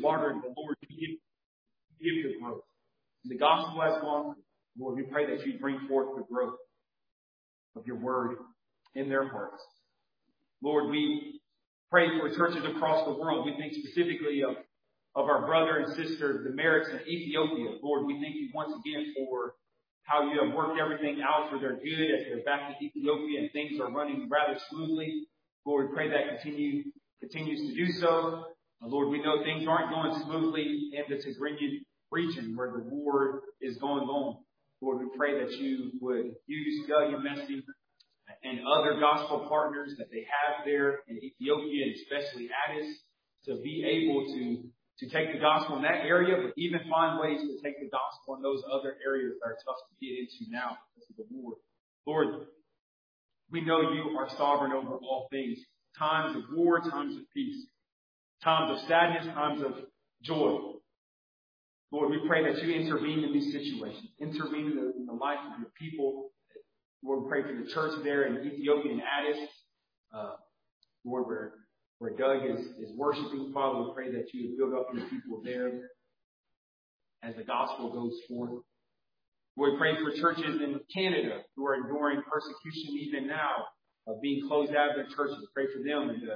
watered, but Lord, you give the growth. The gospel has gone. Lord, we pray that you bring forth the growth of your word in their hearts. Lord, we pray for churches across the world. We think specifically of our brother and sister, the Merits in Ethiopia. Lord, we thank you once again for how you have worked everything out for their good as they're back in Ethiopia and things are running rather smoothly. Lord, we pray that continues to do so. Lord, we know things aren't going smoothly in the Tigrinian region where the war is going on. Lord, we pray that you would use Doug and Messi and other gospel partners that they have there in Ethiopia, and especially Addis, to be able to take the gospel in that area, but even find ways to take the gospel in those other areas that are tough to get into now because of the war. Lord, we know you are sovereign over all things. Times of war, times of peace, times of sadness, times of joy. Lord, we pray that you intervene in these situations, intervene in the life of your people. Lord, we pray for the church there in Ethiopia and Addis. Lord, where Doug is worshiping, Father, we pray that you would build up your people there as the gospel goes forth. Lord, we pray for churches in Canada who are enduring persecution even now of being closed out of their churches. We pray for them and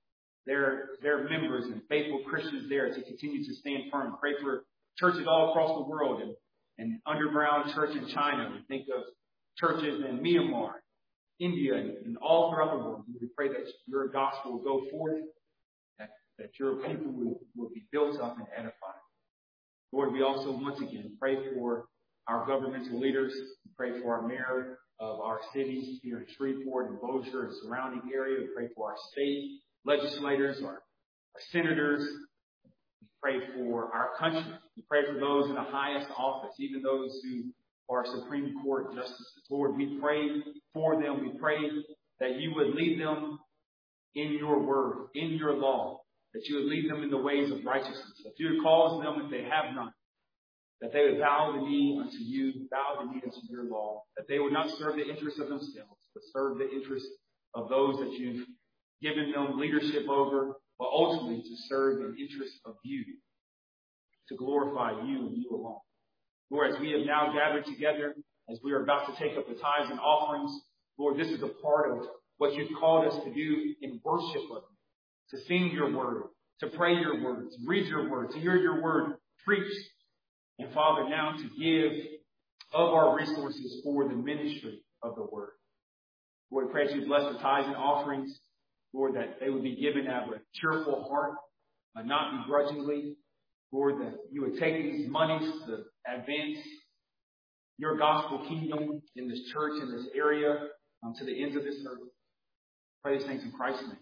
their members and faithful Christians there to continue to stand firm. Pray for churches all across the world and underground church in China. We think of churches in Myanmar, India, and all throughout the world. We pray that your gospel will go forth, that your people will be built up and edified. Lord, we also once again pray for our governmental leaders. We pray for our mayor of our cities here in Shreveport and Bossier and surrounding area. We pray for our state legislators, our senators. We pray for our country. We pray for those in the highest office, even those who are Supreme Court justices. Lord, we pray for them. We pray that you would lead them in your word, in your law, that you would lead them in the ways of righteousness, that you would cause them if they have not, that they would bow the knee unto you, bow the knee unto your law, that they would not serve the interests of themselves, but serve the interests of those that you've given them leadership over, but ultimately to serve in interest of you, to glorify you and you alone. Lord, as we have now gathered together, as we are about to take up the tithes and offerings, Lord, this is a part of what you've called us to do in worship of you, to sing your word, to pray your words, read your word, to hear your word preached. And Father, now to give of our resources for the ministry of the word. Lord, we pray that you bless the tithes and offerings, Lord, that they would be given out of a cheerful heart, not begrudgingly. Lord, that you would take these monies to advance your gospel kingdom in this church, in this area, to the ends of this earth. Pray these things in Christ's name.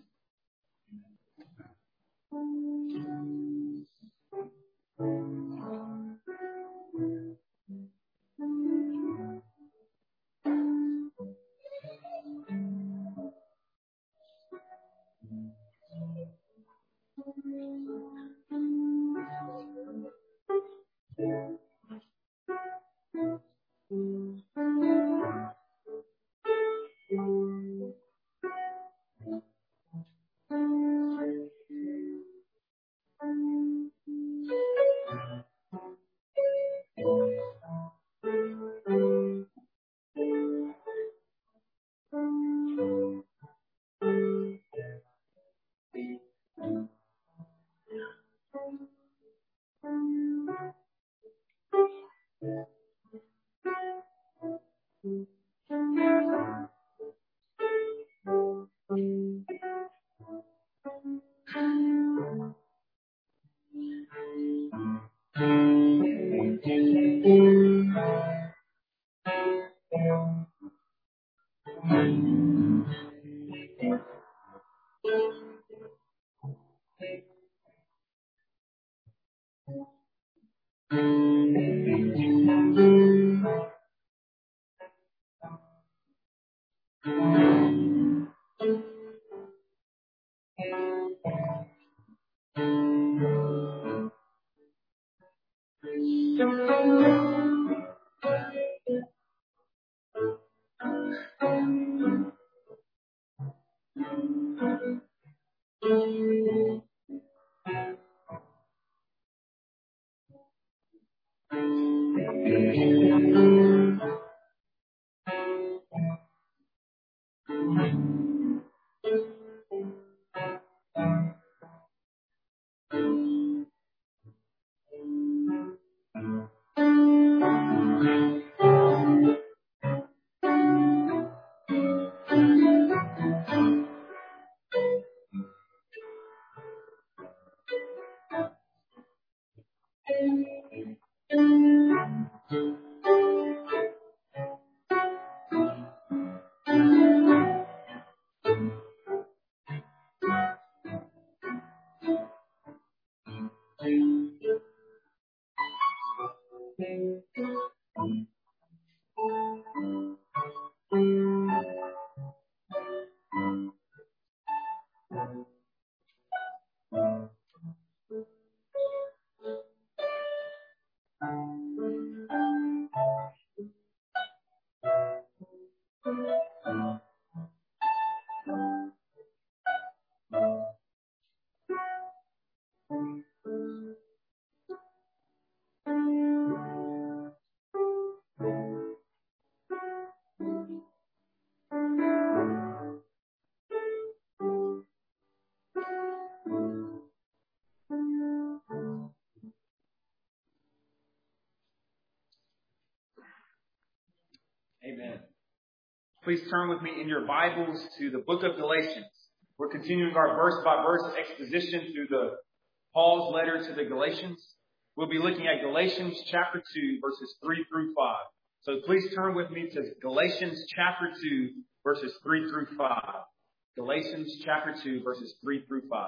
Amen. Please turn with me in your Bibles to the book of Galatians. We're continuing our verse-by-verse exposition through Paul's letter to the Galatians. We'll be looking at Galatians chapter 2, verses 3 through 5. So please turn with me to Galatians chapter 2, verses 3 through 5. Galatians chapter 2, verses 3 through 5.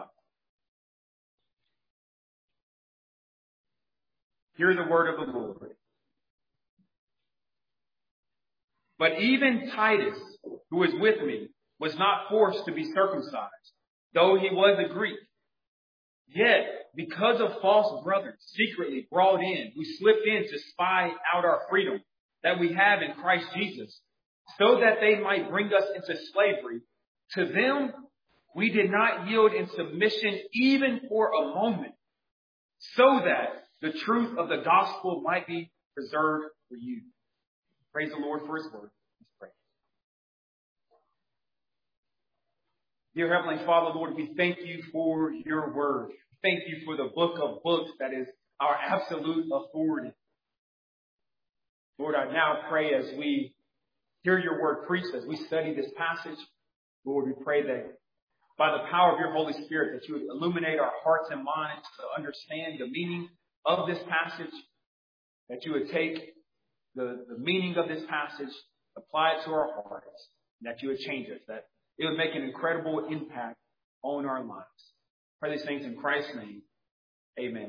Hear the word of the Lord. But even Titus, who was with me, was not forced to be circumcised, though he was a Greek. Yet, because of false brothers secretly brought in, who slipped in to spy out our freedom that we have in Christ Jesus, so that they might bring us into slavery, to them we did not yield in submission even for a moment, so that the truth of the gospel might be preserved for you. Praise the Lord for His word. Let's pray. Dear Heavenly Father, Lord, we thank you for your word. Thank you for the book of books that is our absolute authority. Lord, I now pray as we hear your word preached, as we study this passage, Lord, we pray that by the power of your Holy Spirit, that you would illuminate our hearts and minds to understand the meaning of this passage, that you would take the meaning of this passage, apply it to our hearts, and that you would change us, that it would make an incredible impact on our lives. Pray these things in Christ's name. Amen.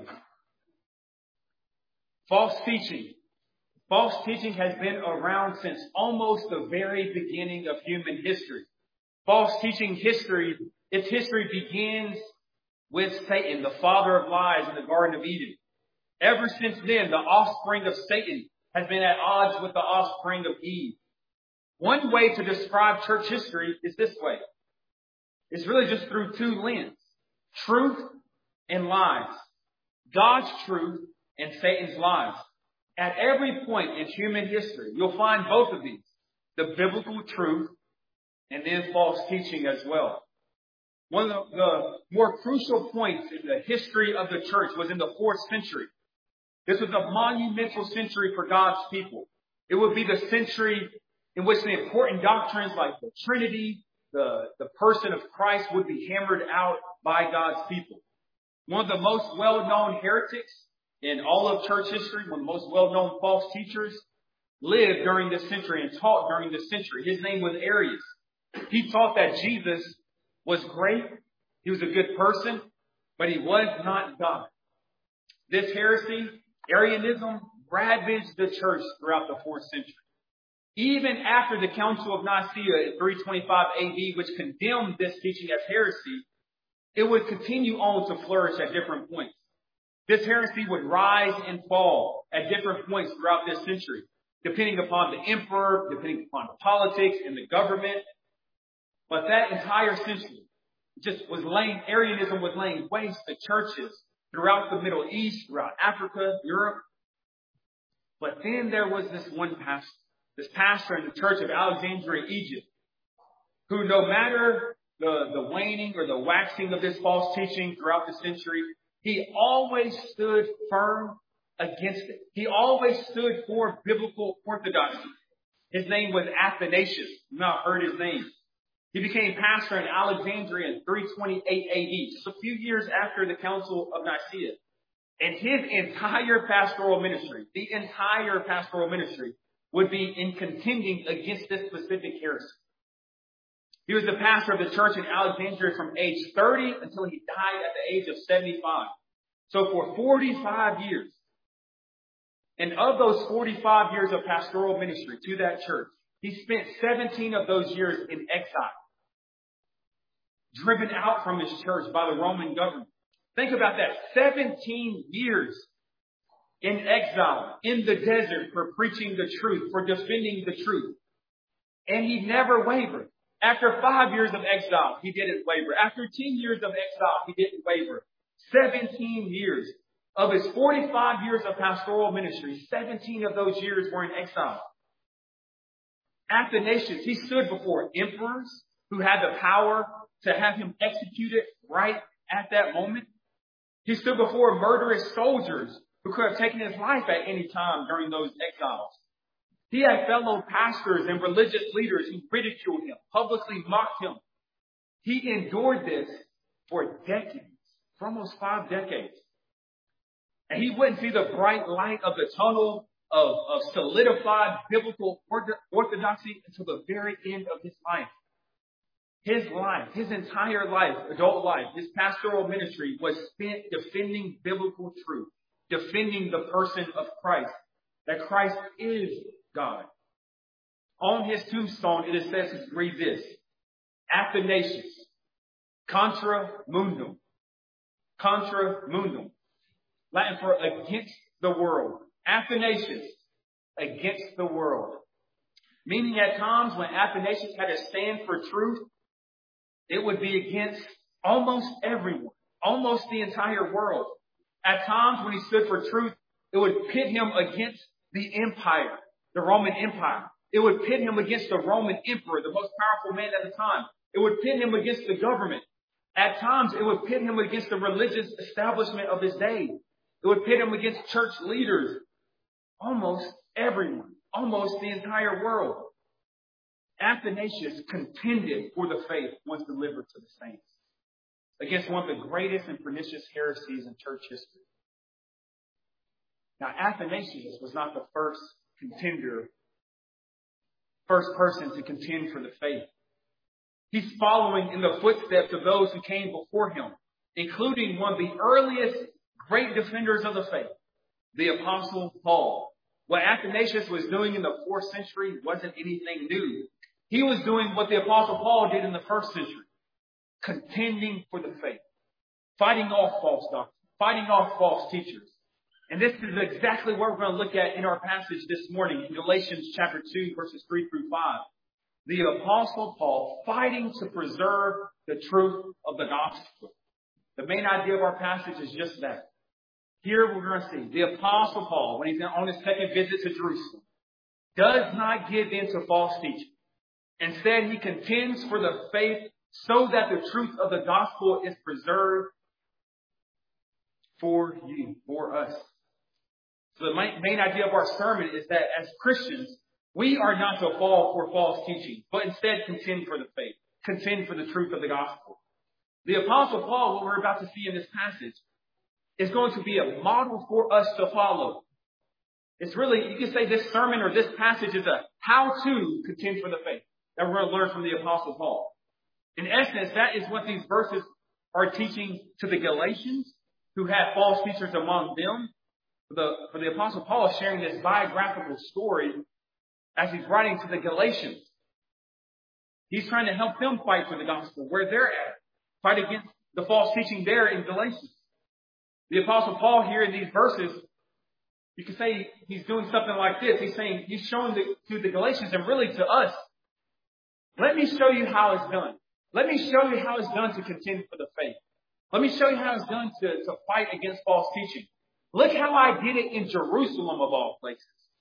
False teaching. False teaching has been around since almost the very beginning of human history. False teaching history, its history begins with Satan, the father of lies in the Garden of Eden. Ever since then, the offspring of Satan has been at odds with the offspring of Eve. One way to describe church history is this way. It's really just through two lenses. Truth and lies. God's truth and Satan's lies. At every point in human history, you'll find both of these. The biblical truth and then false teaching as well. One of the more crucial points in the history of the church was in the 4th century. This was a monumental century for God's people. It would be the century in which the important doctrines like the Trinity, the person of Christ would be hammered out by God's people. One of the most well-known heretics in all of church history, one of the most well-known false teachers, lived during this century and taught during this century. His name was Arius. He taught that Jesus was great. He was a good person, but he was not God. This heresy, Arianism, ravaged the church throughout the 4th century. Even after the Council of Nicaea in 325 AD, which condemned this teaching as heresy, it would continue on to flourish at different points. This heresy would rise and fall at different points throughout this century, depending upon the emperor, depending upon politics and the government. But that entire century Arianism was laying waste to churches throughout the Middle East, throughout Africa, Europe. But then there was this pastor in the church of Alexandria, Egypt, who no matter the waning or the waxing of this false teaching throughout the century, he always stood firm against it. He always stood for biblical orthodoxy. His name was Athanasius. You might have heard his name. He became pastor in Alexandria in 328 AD, just a few years after the Council of Nicaea. And his entire pastoral ministry, would be in contending against this specific heresy. He was the pastor of the church in Alexandria from age 30 until he died at the age of 75. So for 45 years. And of those 45 years of pastoral ministry to that church, he spent 17 of those years in exile. Driven out from his church by the Roman government. Think about that. 17 years in exile, in the desert for preaching the truth, for defending the truth. And he never wavered. After 5 years of exile, he didn't waver. After 10 years of exile, he didn't waver. 17 years. Of his 45 years of pastoral ministry, 17 of those years were in exile. Athanasius, he stood before emperors who had the power to have him executed right at that moment. He stood before murderous soldiers who could have taken his life at any time during those exiles. He had fellow pastors and religious leaders who ridiculed him, publicly mocked him. He endured this for decades, for almost 5 decades. And he wouldn't see the bright light of the tunnel of solidified biblical orthodoxy until the very end of his life. His entire life, adult life, his pastoral ministry was spent defending biblical truth, defending the person of Christ, that Christ is God. On his tombstone, it is said to read this: Athanasius, contra mundum. Contra mundum. Latin for against the world. Athanasius, against the world. Meaning at times when Athanasius had to stand for truth, it would be against almost everyone, almost the entire world. At times when he stood for truth, it would pit him against the empire, the Roman Empire. It would pit him against the Roman emperor, the most powerful man at the time. It would pit him against the government. At times, it would pit him against the religious establishment of his day. It would pit him against church leaders. Almost everyone. Almost the entire world. Athanasius contended for the faith once delivered to the saints against one of the greatest and pernicious heresies in church history. Now, Athanasius was not the first person to contend for the faith. He's following in the footsteps of those who came before him, including one of the earliest great defenders of the faith, the Apostle Paul. What Athanasius was doing in the 4th century wasn't anything new. He was doing what the Apostle Paul did in the 1st century, contending for the faith, fighting off false doctrine, fighting off false teachers. And this is exactly what we're going to look at in our passage this morning in Galatians chapter 2, verses 3 through 5. The Apostle Paul fighting to preserve the truth of the gospel. The main idea of our passage is just that. Here we're going to see the Apostle Paul, when he's on his second visit to Jerusalem, does not give in to false teaching. Instead, he contends for the faith so that the truth of the gospel is preserved for you, for us. So the main idea of our sermon is that as Christians, we are not to fall for false teaching, but instead contend for the faith, contend for the truth of the gospel. The Apostle Paul, what we're about to see in this passage, is going to be a model for us to follow. It's really, you can say this sermon or this passage is a how to contend for the faith that we're going to learn from the Apostle Paul. In essence, that is what these verses are teaching to the Galatians, who had false teachers among them. For the Apostle Paul is sharing this biographical story as he's writing to the Galatians. He's trying to help them fight for the gospel where they're at. Fight against the false teaching there in Galatians. The Apostle Paul here in these verses, you can say he's doing something like this. He's saying, he's showing to the Galatians and really to us, let me show you how it's done. Let me show you how it's done to contend for the faith. Let me show you how it's done to fight against false teaching. Look how I did it in Jerusalem of all places.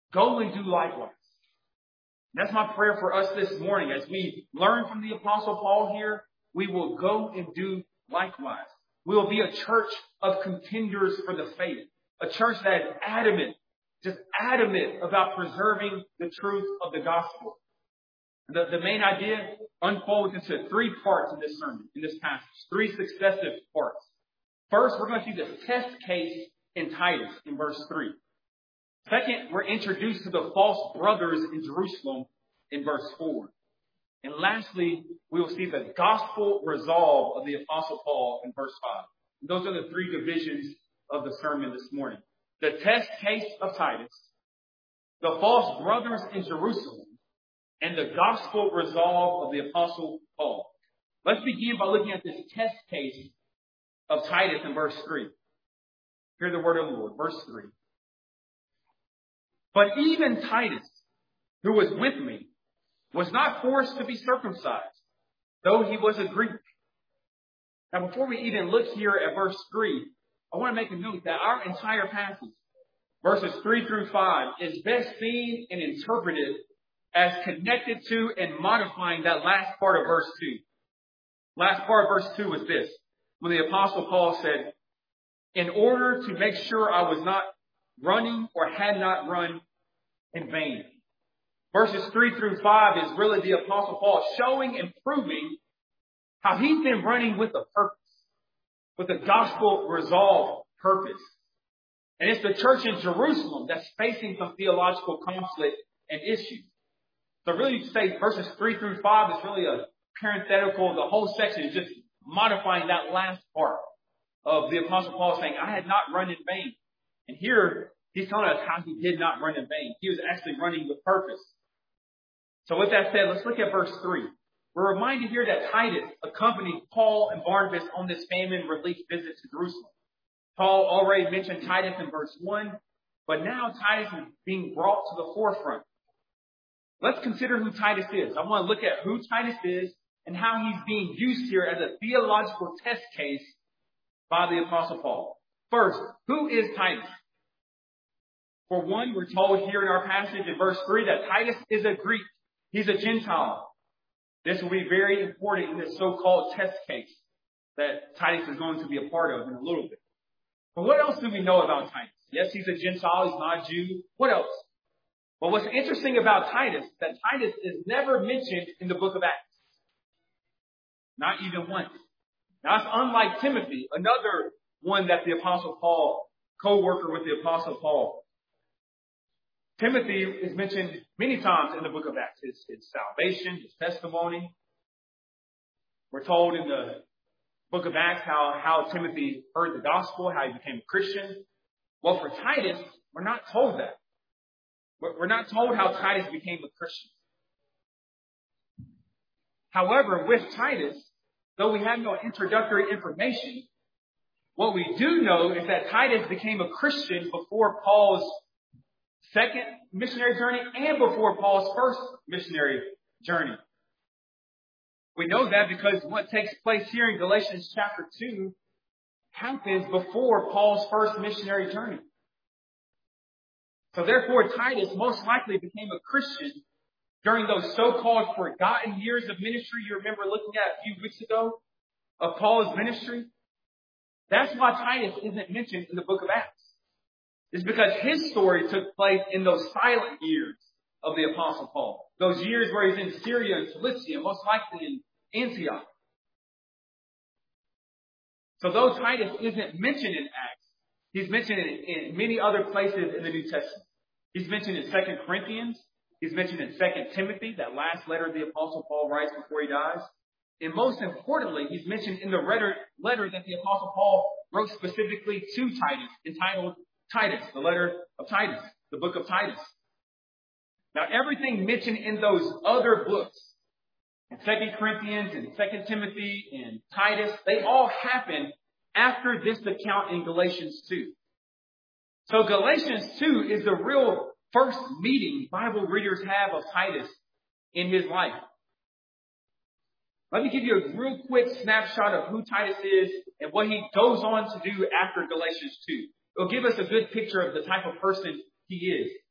Go and do likewise. That's my prayer for us this morning. As we learn from the Apostle Paul here, we will go and do likewise. We will be a church of contenders for the faith. A church that is adamant about preserving the truth of the gospel. The main idea unfolds into three parts in this sermon, in this passage. Three successive parts. First, we're going to see the test case in Titus in verse 3. Second, we're introduced to the false brothers in Jerusalem in verse 4. And lastly, we will see the gospel resolve of the Apostle Paul in verse 5. And those are the three divisions of the sermon this morning. The test case of Titus, the false brothers in Jerusalem, and the gospel resolve of the Apostle Paul. Let's begin by looking at this test case of Titus in verse 3. Hear the word of the Lord. Verse 3. But even Titus, who was with me, was not forced to be circumcised, though he was a Greek. Now, before we even look here at verse 3, I want to make a note that our entire passage, verses 3 through 5, is best seen and interpreted as connected to and modifying that last part of verse 2. Last part of verse 2 was this, when the Apostle Paul said, in order to make sure I was not running or had not run in vain. Verses 3 through 5 is really the Apostle Paul showing and proving how he's been running with a purpose, with a gospel resolved purpose. And it's the church in Jerusalem that's facing some theological conflict and issues. So really, you say verses 3 through 5 is really a parenthetical. The whole section is just modifying that last part of the Apostle Paul saying, I had not run in vain. And here, he's telling us how he did not run in vain. He was actually running with purpose. So with that said, let's look at verse 3. We're reminded here that Titus accompanied Paul and Barnabas on this famine relief visit to Jerusalem. Paul already mentioned Titus in verse 1, but now Titus is being brought to the forefront. Let's consider who Titus is. I want to look at who Titus is and how he's being used here as a theological test case by the Apostle Paul. First, who is Titus? For one, we're told here in our passage in verse 3 that Titus is a Greek. He's a Gentile. This will be very important in this so-called test case that Titus is going to be a part of in a little bit. But what else do we know about Titus? Yes, he's a Gentile. He's not a Jew. What else? Well, what's interesting about Titus is that Titus is never mentioned in the book of Acts. Not even once. Now, it's unlike Timothy, another one that the Apostle Paul, co-worker with the Apostle Paul. Timothy is mentioned many times in the book of Acts. His salvation, his testimony. We're told in the book of Acts how Timothy heard the gospel, how he became a Christian. Well, for Titus, we're not told that. We're not told how Titus became a Christian. However, with Titus, though we have no introductory information, what we do know is that Titus became a Christian before Paul's second missionary journey and before Paul's first missionary journey. We know that because what takes place here in Galatians chapter 2 happens before Paul's first missionary journey. So therefore, Titus most likely became a Christian during those so-called forgotten years of ministry you remember looking at a few weeks ago of Paul's ministry. That's why Titus isn't mentioned in the book of Acts. It's because his story took place in those silent years of the Apostle Paul. Those years where he's in Syria and Cilicia, most likely in Antioch. So though Titus isn't mentioned in Acts, he's mentioned in many other places in the New Testament. He's mentioned in 2 Corinthians. He's mentioned in 2 Timothy, that last letter the Apostle Paul writes before he dies. And most importantly, he's mentioned in the letter that the Apostle Paul wrote specifically to Titus, entitled Titus, the letter of Titus, the book of Titus. Now, everything mentioned in those other books, in 2 Corinthians and 2 Timothy and Titus, they all happen after this account in Galatians 2. So Galatians 2 is the real first meeting Bible readers have of Titus in his life. Let me give you a real quick snapshot of who Titus is and what he goes on to do after Galatians 2. It'll give us a good picture of the type of person he is.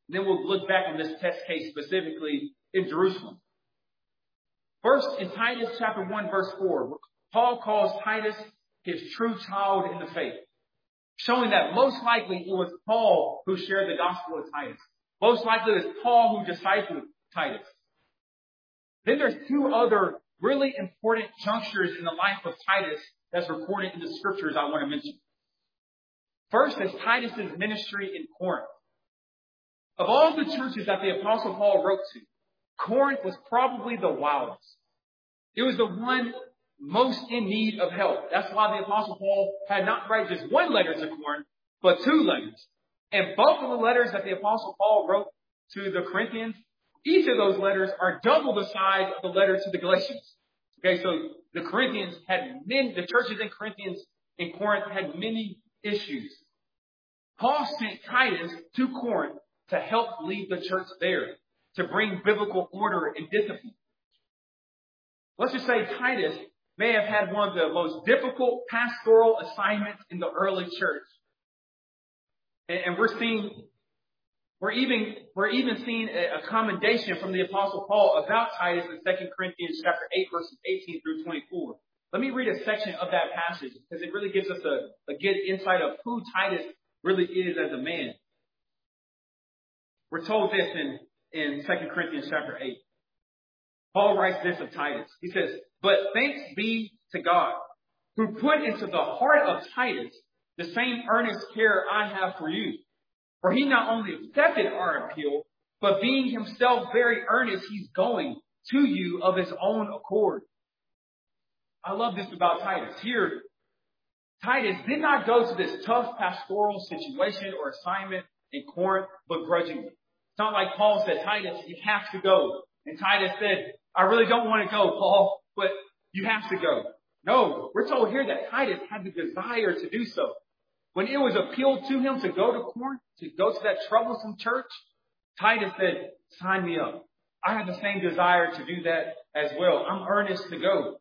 Then we'll look back on this test case specifically in Jerusalem. First, in Titus chapter 1, verse 4, Paul calls Titus his true child in the faith, showing that most likely it was Paul who shared the gospel with Titus. Most likely it was Paul who discipled Titus. Then there's two other really important junctures in the life of Titus that's recorded in the scriptures I want to mention. First is Titus's ministry in Corinth. Of all the churches that the Apostle Paul wrote to, Corinth was probably the wildest. It was the one most in need of help. That's why the Apostle Paul had not write just one letter to Corinth, but two letters. And both of the letters that the Apostle Paul wrote to the Corinthians, each of those letters are double the size of the letter to the Galatians. Okay, so the churches in Corinth had many issues. Paul sent Titus to Corinth to help lead the church there, to bring biblical order and discipline. Let's just say Titus may have had one of the most difficult pastoral assignments in the early church. And we're even seeing a commendation from the Apostle Paul about Titus in 2 Corinthians chapter 8, verses 18 through 24. Let me read a section of that passage because it really gives us a good insight of who Titus really is as a man. We're told this in 2 Corinthians chapter 8. Paul writes this of Titus. He says, "But thanks be to God, who put into the heart of Titus the same earnest care I have for you. For he not only accepted our appeal, but being himself very earnest, he's going to you of his own accord." I love this about Titus. Here, Titus did not go to this tough pastoral situation or assignment in Corinth begrudgingly. It's not like Paul said, "Titus, you have to go." And Titus said, "I really don't want to go, Paul, but you have to go." No, we're told here that Titus had the desire to do so. When it was appealed to him to go to Corinth, to go to that troublesome church, Titus said, "Sign me up. I have the same desire to do that as well. I'm earnest to go."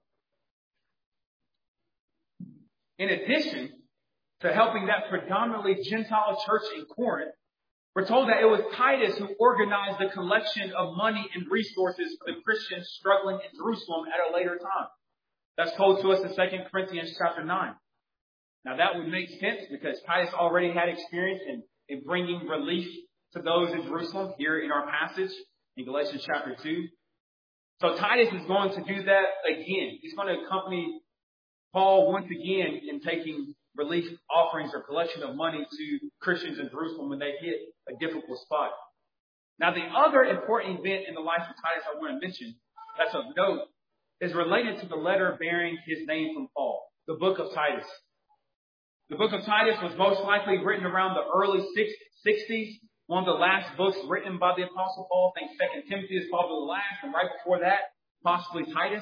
In addition to helping that predominantly Gentile church in Corinth, we're told that it was Titus who organized the collection of money and resources for the Christians struggling in Jerusalem at a later time. That's told to us in 2 Corinthians chapter 9. Now that would make sense because Titus already had experience in bringing relief to those in Jerusalem here in our passage in Galatians chapter 2. So Titus is going to do that again. He's going to accompany Paul once again in taking relief offerings or collection of money to Christians in Jerusalem when they hit a difficult spot. Now, the other important event in the life of Titus I want to mention that's of note is related to the letter bearing his name from Paul, the book of Titus. The book of Titus was most likely written around the early 60s, one of the last books written by the Apostle Paul. I think 2 Timothy is probably the last, and right before that, possibly Titus.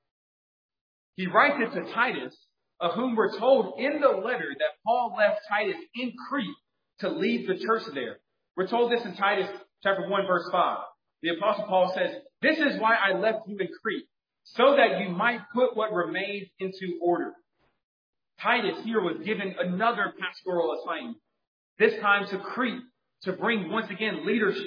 He writes it to Titus, of whom we're told in the letter that Paul left Titus in Crete to lead the church there. We're told this in Titus chapter 1, verse 5. The Apostle Paul says, "This is why I left you in Crete, so that you might put what remains into order." Titus here was given another pastoral assignment, this time to Crete, to bring once again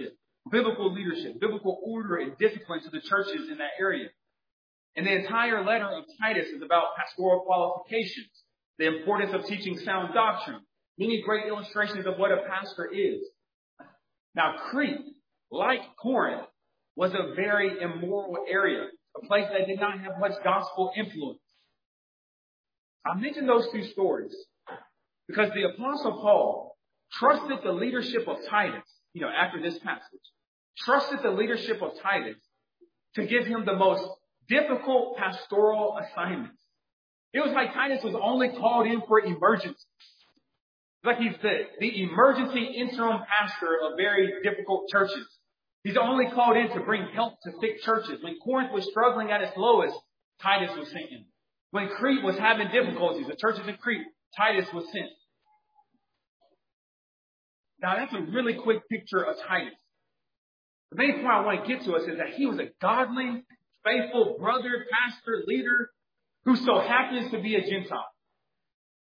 biblical order and discipline to the churches in that area. And the entire letter of Titus is about pastoral qualifications, the importance of teaching sound doctrine, many great illustrations of what a pastor is. Now, Crete, like Corinth, was a very immoral area, a place that did not have much gospel influence. I mention those two stories because the Apostle Paul trusted the leadership of Titus, after this passage, trusted the leadership of Titus to give him the most difficult pastoral assignments. It was like Titus was only called in for emergencies. Like he's the emergency interim pastor of very difficult churches. He's only called in to bring help to sick churches. When Corinth was struggling at its lowest, Titus was sent in. When Crete was having difficulties, the churches in Crete, Titus was sent. Now that's a really quick picture of Titus. The main point I want to get to us is that he was a godly, faithful brother, pastor, leader, who so happens to be a Gentile.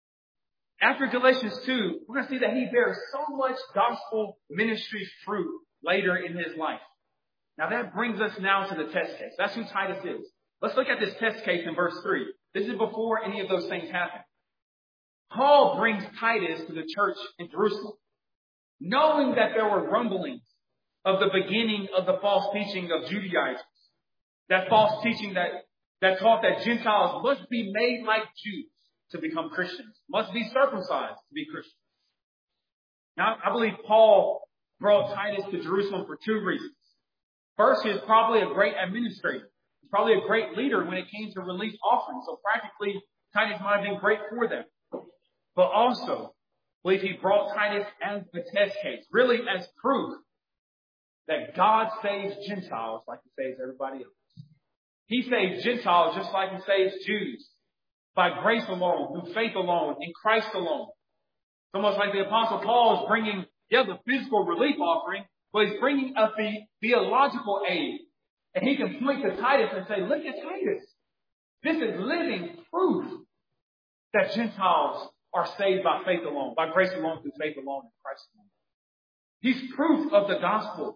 After Galatians 2, we're going to see that he bears so much gospel ministry fruit later in his life. Now that brings us now to the test case. That's who Titus is. Let's look at this test case in verse 3. This is before any of those things happen. Paul brings Titus to the church in Jerusalem, knowing that there were rumblings of the beginning of the false teaching of Judaizers. That false teaching that taught that Gentiles must be made like Jews to become Christians, must be circumcised to be Christians. Now, I believe Paul brought Titus to Jerusalem for two reasons. First, he was probably a great administrator. He's probably a great leader when it came to release offerings. So practically, Titus might have been great for them. But also, I believe he brought Titus as a test case, really as proof that God saves Gentiles like he saves everybody else. He saves Gentiles just like he saves Jews, by grace alone, through faith alone, in Christ alone. It's almost like the Apostle Paul is bringing, the physical relief offering, but he's bringing a theological aid. And he can point to Titus and say, look at Titus. This is living proof that Gentiles are saved by faith alone, by grace alone, through faith alone, in Christ alone. He's proof of the gospel.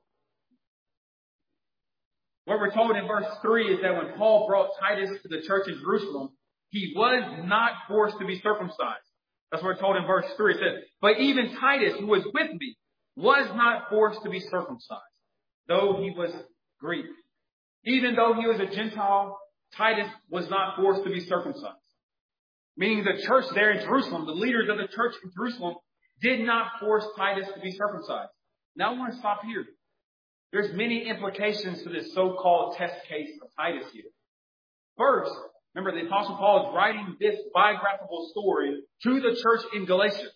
What we're told in verse 3 is that when Paul brought Titus to the church in Jerusalem, he was not forced to be circumcised. That's what we're told in verse 3. It says, but even Titus, who was with me, was not forced to be circumcised, though he was Greek. Even though he was a Gentile, Titus was not forced to be circumcised. Meaning the church there in Jerusalem, the leaders of the church in Jerusalem, did not force Titus to be circumcised. Now I want to stop here. There's many implications to this so-called test case of Titus here. First, remember the Apostle Paul is writing this biographical story to the church in Galatia.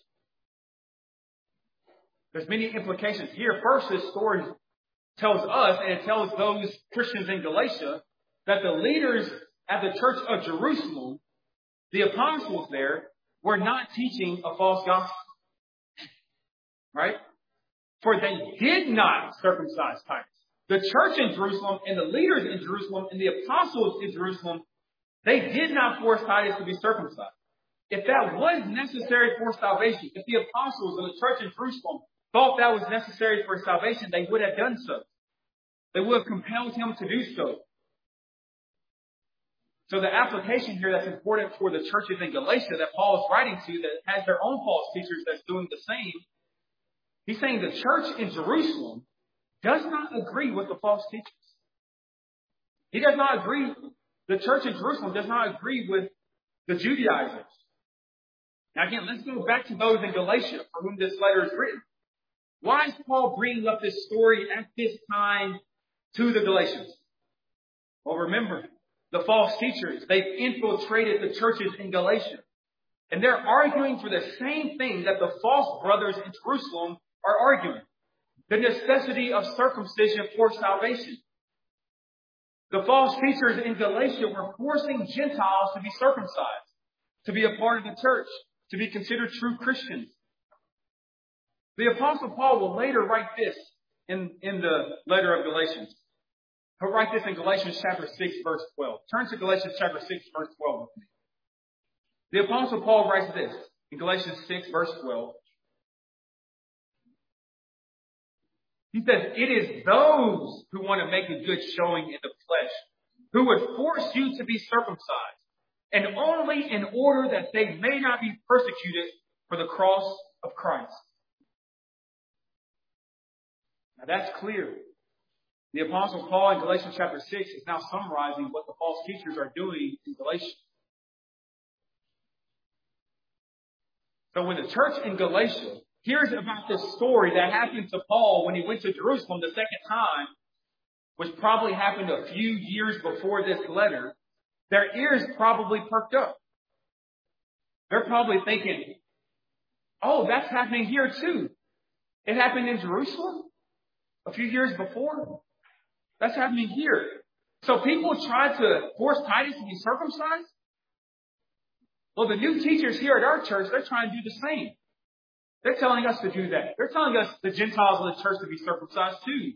There's many implications here. First, this story tells us, and it tells those Christians in Galatia, that the leaders at the church of Jerusalem, the apostles there, were not teaching a false gospel. Right? For they did not circumcise Titus. The church in Jerusalem and the leaders in Jerusalem and the apostles in Jerusalem, they did not force Titus to be circumcised. If that was necessary for salvation, if the apostles and the church in Jerusalem thought that was necessary for salvation, they would have done so. They would have compelled him to do so. So the application here that's important for the churches in Galatia that Paul is writing to, that has their own false teachers that's doing the same, he's saying the church in Jerusalem does not agree with the false teachers. He does not agree. The church in Jerusalem does not agree with the Judaizers. Now again, let's go back to those in Galatia for whom this letter is written. Why is Paul bringing up this story at this time to the Galatians? Well, remember, the false teachers, they've infiltrated the churches in Galatia. And they're arguing for the same thing that the false brothers in Jerusalem are arguing. The necessity of circumcision for salvation. The false teachers in Galatia were forcing Gentiles to be circumcised, to be a part of the church, to be considered true Christians. The Apostle Paul will later write this in the letter of Galatians. He'll write this in Galatians chapter 6, verse 12. Turn to Galatians chapter 6, verse 12 with me. The Apostle Paul writes this in Galatians 6, verse 12. He says, it is those who want to make a good showing in the flesh who would force you to be circumcised, and only in order that they may not be persecuted for the cross of Christ. Now that's clear. The Apostle Paul in Galatians chapter 6 is now summarizing what the false teachers are doing in Galatia. So when the church in Galatia hears about this story that happened to Paul when he went to Jerusalem the second time, which probably happened a few years before this letter, their ears probably perked up. They're probably thinking, oh, that's happening here too. It happened in Jerusalem a few years before. That's happening here. So people try to force Titus to be circumcised. Well, the new teachers here at our church, they're trying to do the same. They're telling us to do that. They're telling us, the Gentiles of the church, to be circumcised too.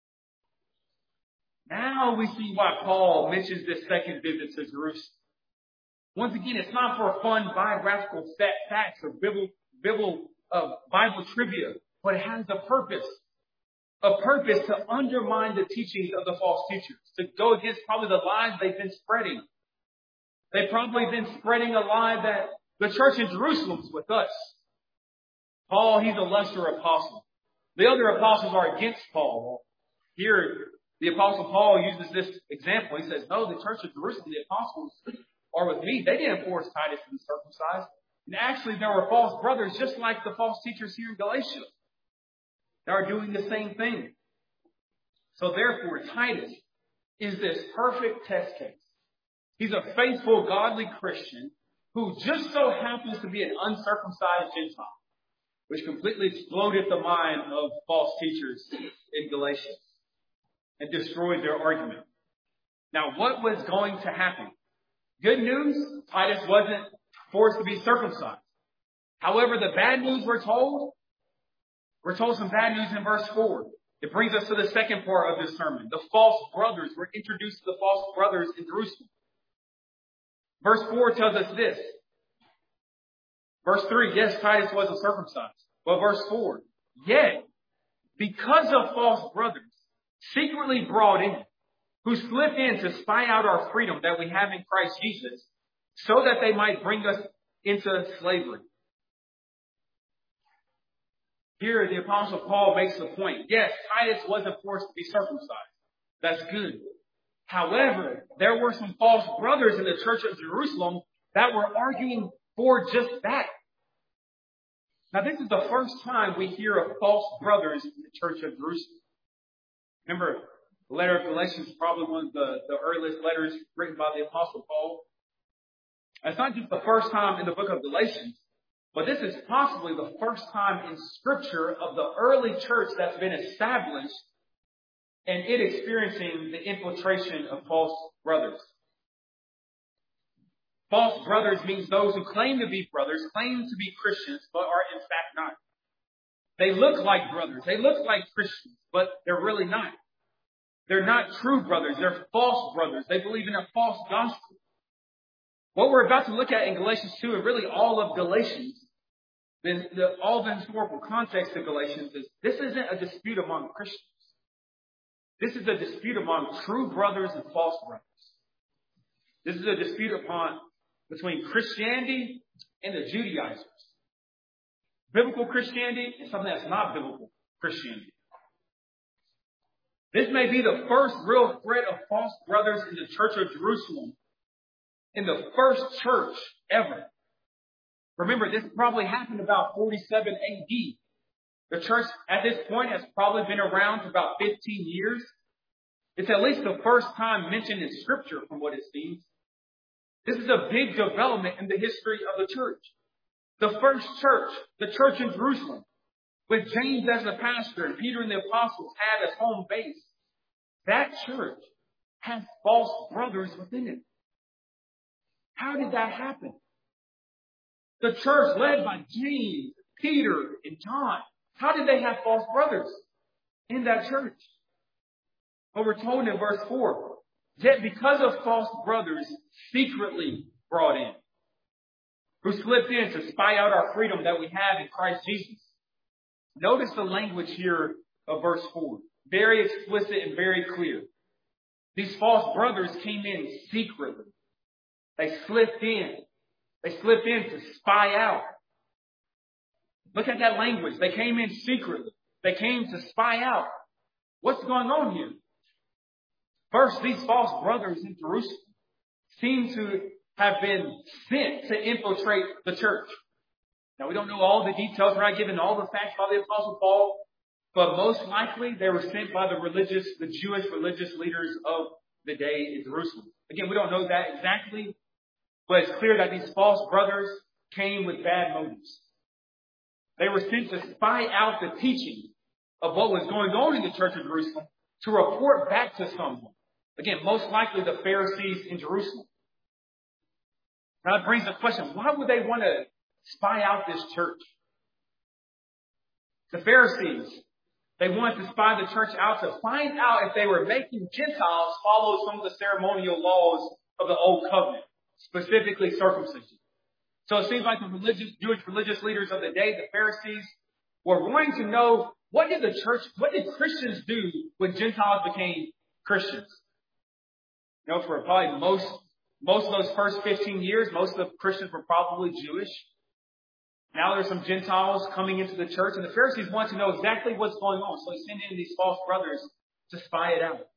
Now we see why Paul mentions this second visit to Jerusalem. Once again, it's not for fun biographical facts or Bible trivia, but it has a purpose. a purpose to undermine the teachings of the false teachers, to go against probably the lies they've been spreading. They've probably been spreading a lie that the church in Jerusalem is with us. Paul, he's a lesser apostle. The other apostles are against Paul. Here, the apostle Paul uses this example. He says, no, the church of Jerusalem, the apostles are with me. They didn't force Titus to be circumcised. And actually, there were false brothers, just like the false teachers here in Galatia. They are doing the same thing. So therefore, Titus is this perfect test case. He's a faithful, godly Christian who just so happens to be an uncircumcised Gentile, which completely exploded the mind of false teachers in Galatia and destroyed their argument. Now, what was going to happen? Good news, Titus wasn't forced to be circumcised. However, the bad news we're told some bad news in verse 4. It brings us to the second part of this sermon. The false brothers. We're introduced to the false brothers in Jerusalem. Verse 4 tells us this. Verse 3, yes, Titus wasn't circumcised. But verse 4, yet, because of false brothers, secretly brought in, who slipped in to spy out our freedom that we have in Christ Jesus, so that they might bring us into slavery. Here, the Apostle Paul makes the point. Yes, Titus wasn't forced to be circumcised. That's good. However, there were some false brothers in the church of Jerusalem that were arguing for just that. Now, this is the first time we hear of false brothers in the church of Jerusalem. Remember, the letter of Galatians is probably one of the earliest letters written by the Apostle Paul. It's not just the first time in the book of Galatians, but this is possibly the first time in Scripture of the early church that's been established and it experiencing the infiltration of false brothers. False brothers means those who claim to be brothers, claim to be Christians, but are in fact not. They look like brothers. They look like Christians, but they're really not. They're not true brothers. They're false brothers. They believe in a false gospel. What we're about to look at in Galatians 2, and really all of Galatians, all the historical context of Galatians is this isn't a dispute among Christians. This is a dispute among true brothers and false brothers. This is a dispute between Christianity and the Judaizers. Biblical Christianity and something that's not biblical Christianity. This may be the first real threat of false brothers in the church of Jerusalem, in the first church ever. Remember, this probably happened about 47 AD. The church at this point has probably been around for about 15 years. It's at least the first time mentioned in Scripture from what it seems. This is a big development in the history of the church. The first church, the church in Jerusalem, with James as the pastor and Peter and the apostles had as home base. That church has false brothers within it. How did that happen? The church led by James, Peter, and John. How did they have false brothers in that church? Well, we're told in verse 4, yet because of false brothers secretly brought in, who slipped in to spy out our freedom that we have in Christ Jesus. Notice the language here of verse 4. Very explicit and very clear. These false brothers came in secretly. They slipped in. They slipped in to spy out. Look at that language. They came in secretly. They came to spy out. What's going on here? First, these false brothers in Jerusalem seem to have been sent to infiltrate the church. Now, we don't know all the details. We're not given all the facts by the Apostle Paul. But most likely, they were sent by the Jewish religious leaders of the day in Jerusalem. Again, we don't know that exactly. But it's clear that these false brothers came with bad motives. They were sent to spy out the teaching of what was going on in the church of Jerusalem to report back to someone. Again, most likely the Pharisees in Jerusalem. Now that brings the question, why would they want to spy out this church? The Pharisees, they wanted to spy the church out to find out if they were making Gentiles follow some of the ceremonial laws of the Old Covenant, specifically circumcision. So it seems like the Jewish religious leaders of the day, the Pharisees, were wanting to know what did Christians do when Gentiles became Christians? You know, for probably most of those first 15 years, most of the Christians were probably Jewish. Now there's some Gentiles coming into the church, and the Pharisees want to know exactly what's going on. So they send in these false brothers to spy it out.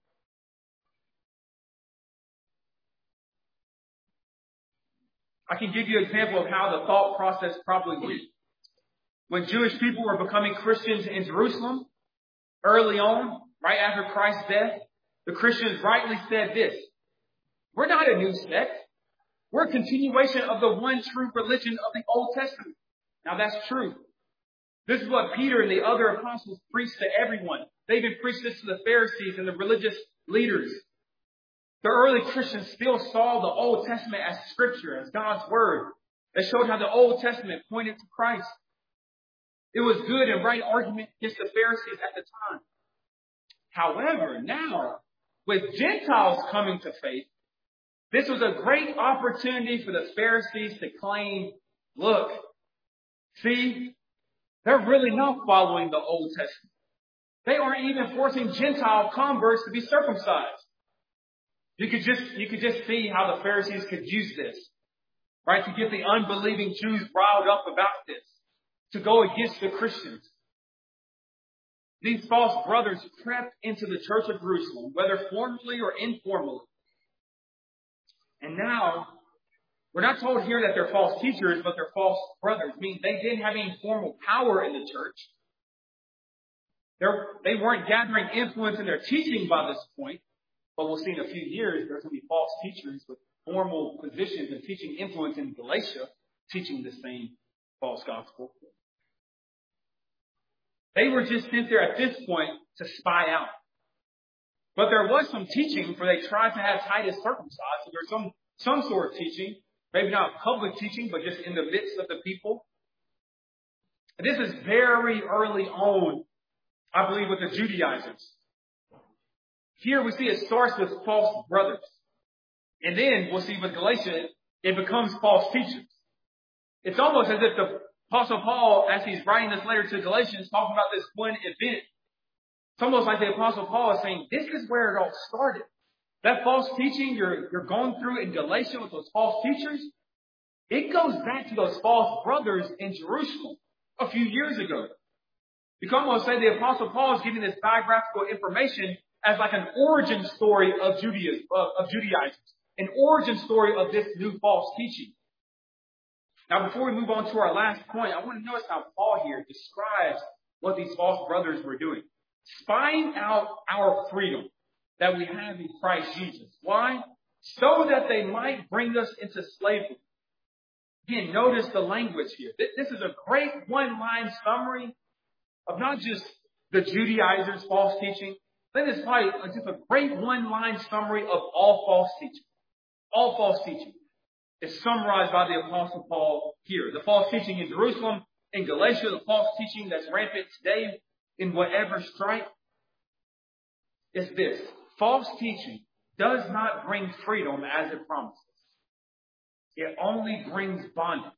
I can give you an example of how the thought process probably went. When Jewish people were becoming Christians in Jerusalem, early on, right after Christ's death, the Christians rightly said this: we're not a new sect. We're a continuation of the one true religion of the Old Testament. Now that's true. This is what Peter and the other apostles preached to everyone. They even preached this to the Pharisees and the religious leaders. The early Christians still saw the Old Testament as Scripture, as God's Word. They showed how the Old Testament pointed to Christ. It was good and right argument against the Pharisees at the time. However, now, with Gentiles coming to faith, this was a great opportunity for the Pharisees to claim, look, see, they're really not following the Old Testament. They aren't even forcing Gentile converts to be circumcised. You could just see how the Pharisees could use this, right? To get the unbelieving Jews riled up about this, to go against the Christians. These false brothers crept into the church of Jerusalem, whether formally or informally. And now, we're not told here that they're false teachers, but they're false brothers. I mean, they didn't have any formal power in the church. They weren't gathering influence in their teaching by this point. But we'll see in a few years, there's going to be false teachers with formal positions and teaching influence in Galatia, teaching the same false gospel. They were just sent there at this point to spy out. But there was some teaching, for they tried to have Titus circumcised. So there's some sort of teaching, maybe not public teaching, but just in the midst of the people. And this is very early on, I believe, with the Judaizers. Here we see it starts with false brothers. And then we'll see with Galatians, it becomes false teachers. It's almost as if the Apostle Paul, as he's writing this letter to Galatians, talking about this one event. It's almost like the Apostle Paul is saying, this is where it all started. That false teaching you're going through in Galatia with those false teachers, it goes back to those false brothers in Jerusalem a few years ago. You can almost say the Apostle Paul is giving this biographical information as like an origin story of Judaism, of Judaizers, an origin story of this new false teaching. Now, before we move on to our last point, I want to notice how Paul here describes what these false brothers were doing. Spying out our freedom that we have in Christ Jesus. Why? So that they might bring us into slavery. Again, notice the language here. This is a great one-line summary of not just the Judaizers' false teaching. I think it's probably just a great one-line summary of all false teaching. All false teaching is summarized by the Apostle Paul here. The false teaching in Jerusalem, in Galatia, the false teaching that's rampant today in whatever stripe is this. False teaching does not bring freedom as it promises. It only brings bondage.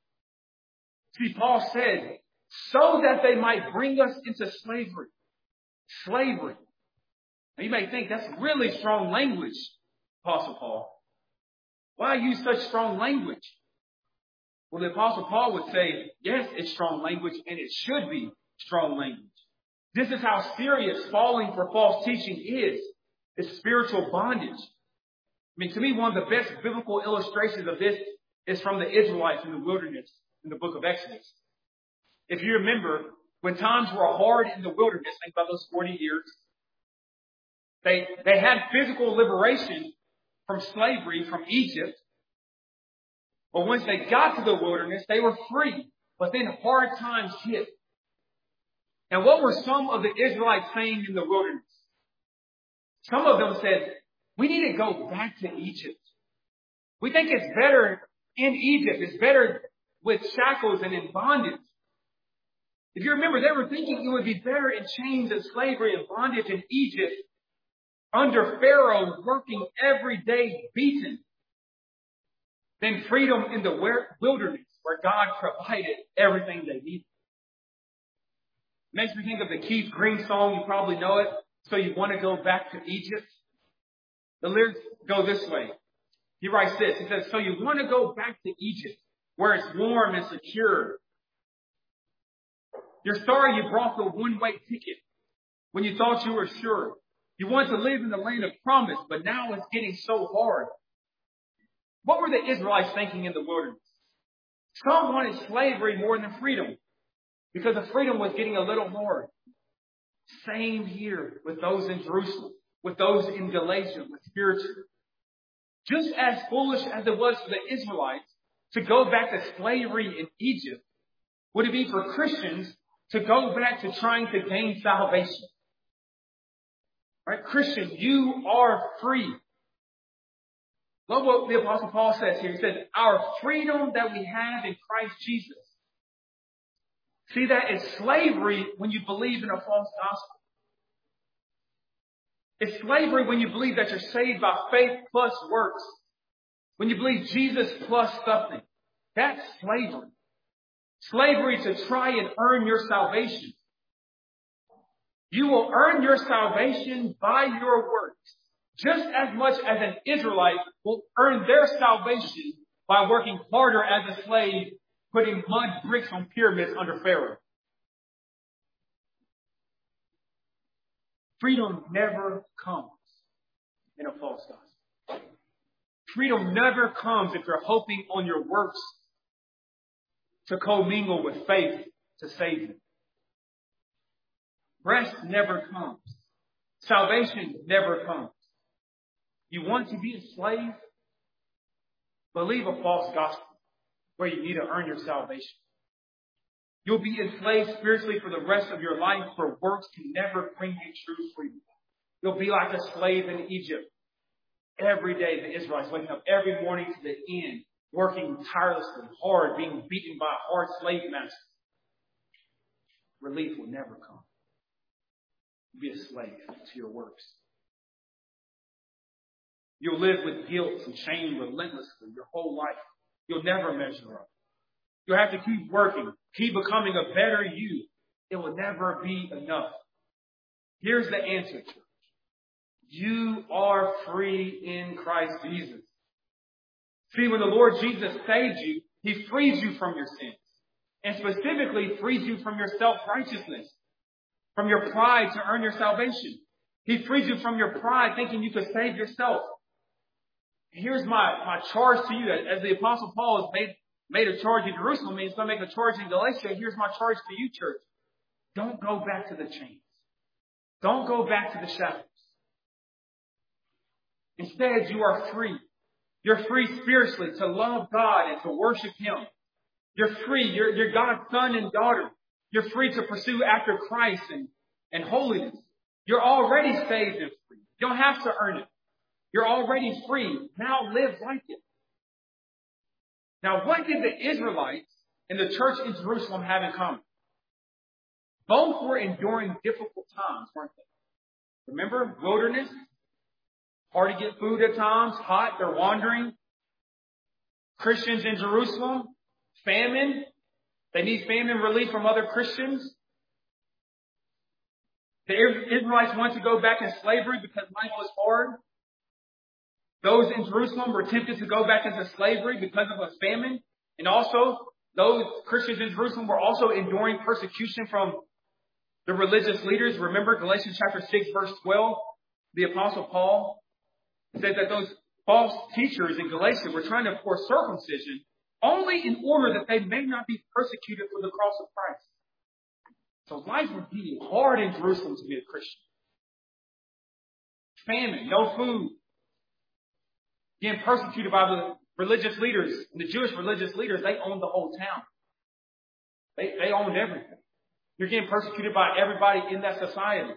See, Paul said, so that they might bring us into slavery. Slavery. Now, you may think that's really strong language, Apostle Paul. Why use such strong language? Well, the Apostle Paul would say, yes, it's strong language, and it should be strong language. This is how serious falling for false teaching is. It's spiritual bondage. I mean, to me, one of the best biblical illustrations of this is from the Israelites in the wilderness in the book of Exodus. If you remember, when times were hard in the wilderness, think about those 40 years, they had physical liberation from slavery from Egypt. But once they got to the wilderness, they were free. But then hard times hit. And what were some of the Israelites saying in the wilderness? Some of them said, we need to go back to Egypt. We think it's better in Egypt. It's better with shackles and in bondage. If you remember, they were thinking it would be better in chains and slavery and bondage in Egypt under Pharaoh working every day beaten than freedom in the wilderness where God provided everything they needed. Makes me think of the Keith Green song. You probably know it. So you want to go back to Egypt? The lyrics go this way. He writes this. He says, so you want to go back to Egypt where it's warm and secure. You're sorry you brought the one-way ticket when you thought you were sure. You want to live in the land of promise, but now it's getting so hard. What were the Israelites thinking in the wilderness? Some wanted slavery more than freedom because the freedom was getting a little hard. Same here with those in Jerusalem, with those in Galatia, with spiritual. Just as foolish as it was for the Israelites to go back to slavery in Egypt, would it be for Christians to go back to trying to gain salvation? Right? Christian, you are free. Love what the Apostle Paul says here. He says, our freedom that we have in Christ Jesus. See, that is slavery when you believe in a false gospel. It's slavery when you believe that you're saved by faith plus works. When you believe Jesus plus something. That's slavery. Slavery to try and earn your salvation. You will earn your salvation by your works. Just as much as an Israelite will earn their salvation by working harder as a slave, putting mud bricks on pyramids under Pharaoh. Freedom never comes in a false gospel. Freedom never comes if you're hoping on your works to commingle with faith to save you. Rest never comes. Salvation never comes. You want to be a slave? Believe a false gospel where you need to earn your salvation. You'll be enslaved spiritually for the rest of your life, for works can never bring you true freedom. You'll be like a slave in Egypt. Every day the Israelites waking up every morning to the end, working tirelessly, hard, being beaten by a hard slave master. Relief will never come. Be a slave to your works. You'll live with guilt and shame relentlessly your whole life. You'll never measure up. You'll have to keep working, keep becoming a better you. It will never be enough. Here's the answer, church. You are free in Christ Jesus. See, when the Lord Jesus saved you, He frees you from your sins. And specifically frees you from your self-righteousness. From your pride to earn your salvation. He frees you from your pride thinking you could save yourself. Here's my charge to you. As the Apostle Paul has made a charge in Jerusalem, he's going to make a charge in Galatia. Here's my charge to you, church. Don't go back to the chains. Don't go back to the shadows. Instead, you are free. You're free spiritually to love God and to worship Him. You're free. You're God's son and daughter. You're free to pursue after Christ and holiness. You're already saved and free. You don't have to earn it. You're already free. Now live like it. Now, what did the Israelites and the church in Jerusalem have in common? Both were enduring difficult times, weren't they? Remember, wilderness, hard to get food at times, hot, they're wandering. Christians in Jerusalem, famine. They need famine relief from other Christians. The Israelites wanted to go back in slavery because life was hard. Those in Jerusalem were tempted to go back into slavery because of a famine. And also, those Christians in Jerusalem were also enduring persecution from the religious leaders. Remember Galatians chapter 6, verse 12? The Apostle Paul said that those false teachers in Galatia were trying to force circumcision only in order that they may not be persecuted for the cross of Christ. So life would be hard in Jerusalem to be a Christian. Famine, no food. Getting persecuted by the religious leaders. And the Jewish religious leaders, they owned the whole town. They owned everything. You're getting persecuted by everybody in that society.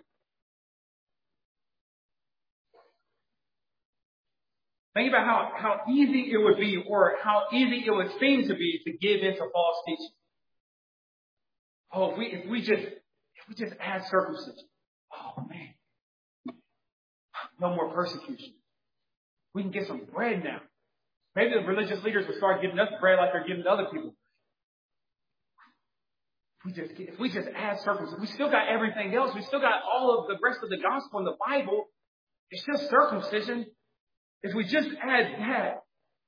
Think about how easy it would be, or how easy it would seem to be, to give into false teaching. Oh, if we just add circumcision. Oh man. No more persecution. We can get some bread now. Maybe the religious leaders will start giving us bread like they're giving to other people. If if we just add circumcision, we still got everything else. We still got all of the rest of the gospel in the Bible. It's just circumcision. If we just add that,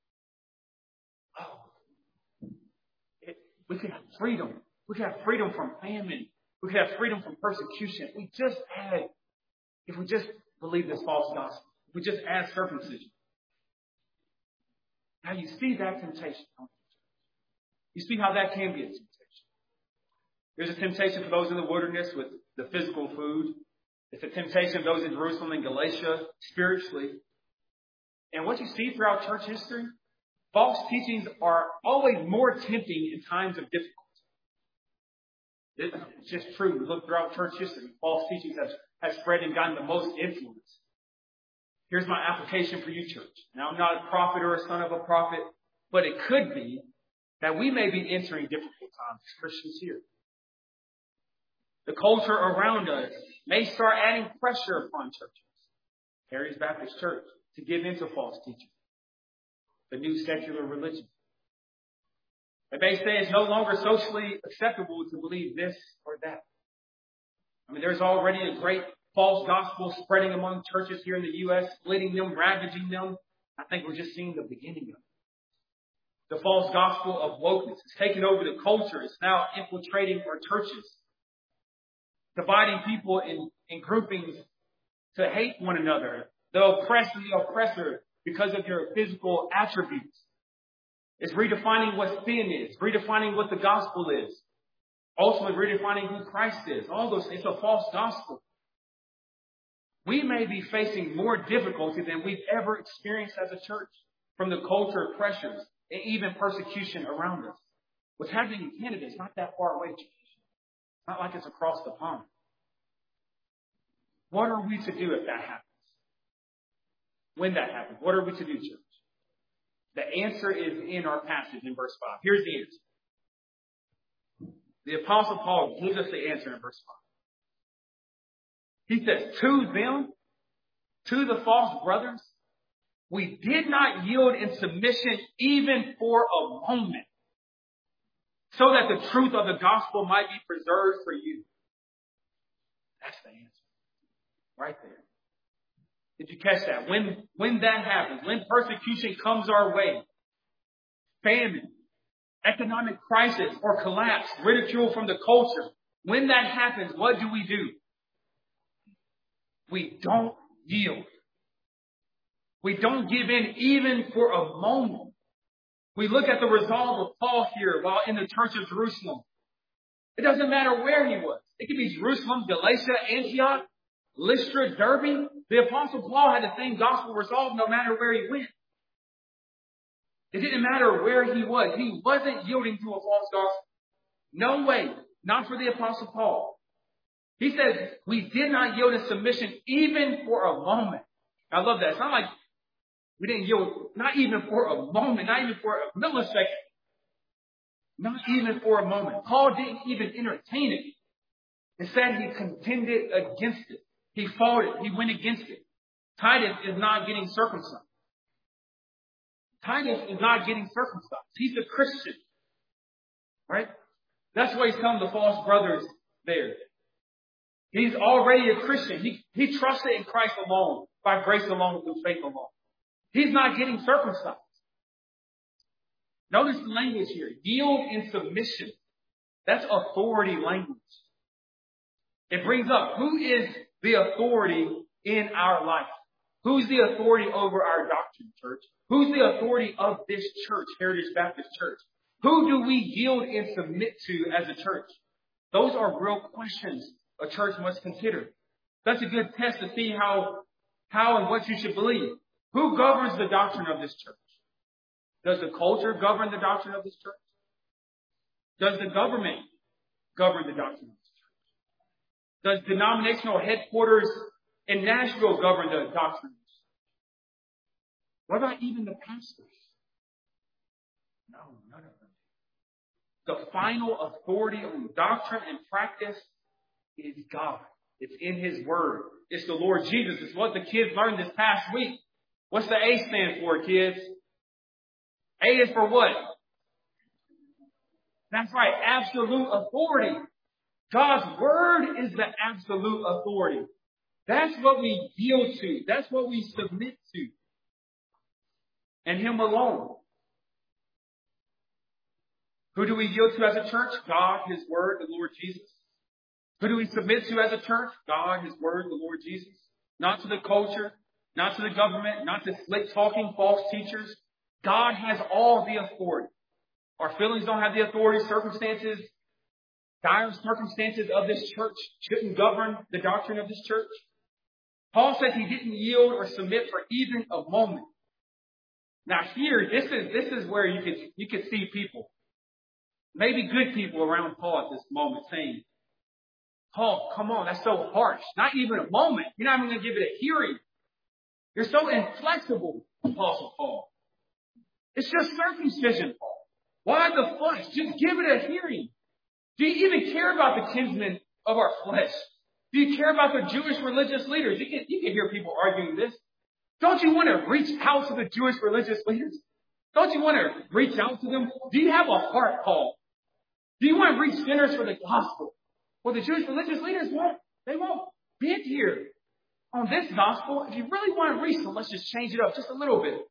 we could have freedom. We could have freedom from famine. We could have freedom from persecution. If we just believe this false gospel, if we just add circumcision. Now you see that temptation. You see how that can be a temptation. There's a temptation for those in the wilderness with the physical food. It's a temptation of those in Jerusalem and Galatia spiritually. And what you see throughout church history, false teachings are always more tempting in times of difficulty. It's just true. We look throughout church history. False teachings have spread and gotten the most influence. Here's my application for you, church. Now, I'm not a prophet or a son of a prophet, but it could be that we may be entering difficult times as Christians here. The culture around us may start adding pressure upon churches. Heritage Baptist Church to give into false teaching. The new secular religion. They may say it's no longer socially acceptable to believe this or that. I mean, there's already a great false gospel spreading among churches here in the U.S., splitting them, ravaging them. I think we're just seeing the beginning of it. The false gospel of wokeness has taken over the culture. It's now infiltrating our churches, dividing people in groupings to hate one another. The oppressed and the oppressor because of your physical attributes. It's redefining what sin is, redefining what the gospel is, ultimately redefining who Christ is. All those things. It's a false gospel. We may be facing more difficulty than we've ever experienced as a church from the culture pressures and even persecution around us. What's happening in Canada is not that far away, church. It's not like it's across the pond. What are we to do if that happens? When that happens, what are we to do, church? The answer is in our passage in verse 5. Here's the answer. The Apostle Paul gives us the answer in verse 5. He says, to them, to the false brothers, we did not yield in submission even for a moment, so that the truth of the gospel might be preserved for you. That's the answer. Right there. Did you catch that? When that happens, when persecution comes our way, famine, economic crisis or collapse, ridicule from the culture, when that happens, what do? We don't yield. We don't give in even for a moment. We look at the resolve of Paul here while in the church of Jerusalem. It doesn't matter where he was. It could be Jerusalem, Galatia, Antioch, Lystra, Derbe. The Apostle Paul had the same gospel resolve no matter where he went. It didn't matter where he was. He wasn't yielding to a false gospel. No way. Not for the Apostle Paul. He says, we did not yield in submission even for a moment. I love that. It's not like we didn't yield, not even for a moment, not even for a millisecond. Not even for a moment. Paul didn't even entertain it. Instead, he contended against it. He fought it. He went against it. Titus is not getting circumcised. Titus is not getting circumcised. He's a Christian. Right? That's why he's telling the false brothers there. He's already a Christian. He trusted in Christ alone, by grace alone, through faith alone. He's not getting circumcised. Notice the language here. Yield in submission. That's authority language. It brings up who is the authority in our life. Who's the authority over our doctrine, church? Who's the authority of this church, Heritage Baptist Church? Who do we yield and submit to as a church? Those are real questions a church must consider. That's a good test to see how and what you should believe. Who governs the doctrine of this church? Does the culture govern the doctrine of this church? Does the government govern the doctrine of this church? Does denominational headquarters in Nashville govern the doctrines? What about even the pastors? No, none of them. The final authority on doctrine and practice is God. It's in His Word. It's the Lord Jesus. It's what the kids learned this past week. What's the A stand for, kids? A is for what? That's right. Absolute authority. God's word is the absolute authority. That's what we yield to. That's what we submit to. And Him alone. Who do we yield to as a church? God, His word, the Lord Jesus. Who do we submit to as a church? God, His word, the Lord Jesus. Not to the culture, not to the government, not to slick talking false teachers. God has all the authority. Our feelings don't have the authority. Circumstances, dire circumstances of this church shouldn't govern the doctrine of this church. Paul says he didn't yield or submit for even a moment. Now here, this is where you could see people, maybe good people around Paul at this moment saying, Paul, come on, that's so harsh. Not even a moment. You're not even going to give it a hearing. You're so inflexible, Apostle Paul. It's just circumcision, Paul. Why the flesh? Just give it a hearing. Do you even care about the kinsmen of our flesh? Do you care about the Jewish religious leaders? You can hear people arguing this. Don't you want to reach out to the Jewish religious leaders? Don't you want to reach out to them? Do you have a heart, Paul? Do you want to reach sinners for the gospel? Well, the Jewish religious leaders won't bid here on this gospel. If you really want to reach them, let's just change it up just a little bit.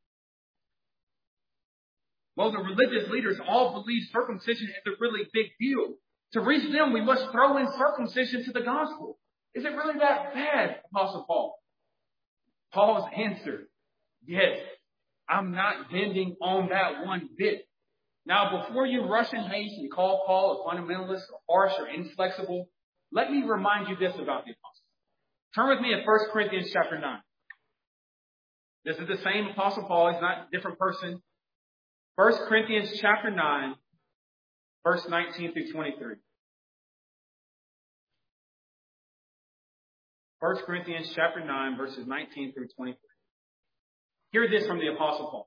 Well, the religious leaders all believe circumcision is a really big deal. To reach them, we must throw in circumcision to the gospel. Is it really that bad, Apostle Paul? Paul's answer, yes, I'm not bending on that one bit. Now, before you rush in haste and call Paul a fundamentalist or harsh or inflexible, let me remind you this about the apostle. Turn with me to 1 Corinthians chapter 9. This is the same Apostle Paul. He's not a different person. 1 Corinthians chapter 9, verse 19 through 23. 1 Corinthians chapter 9, verses 19 through 23. Hear this from the Apostle Paul.